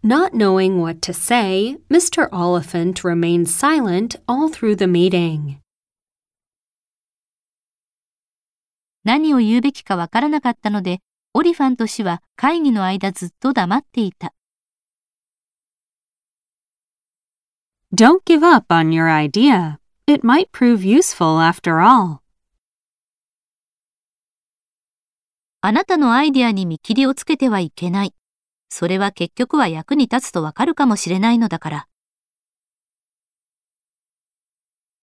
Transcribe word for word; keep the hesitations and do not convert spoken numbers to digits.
Not knowing what to say, Mister Oliphant remained silent all through the meeting. 何を言うべきかわからなかったので、オリファント氏は会議の間ずっと黙っていた。 Don't give up on your idea. It might prove useful after all. あなたのアイデアに見切りをつけてはいけない。それは結局は役に立つとわかるかもしれないのだから。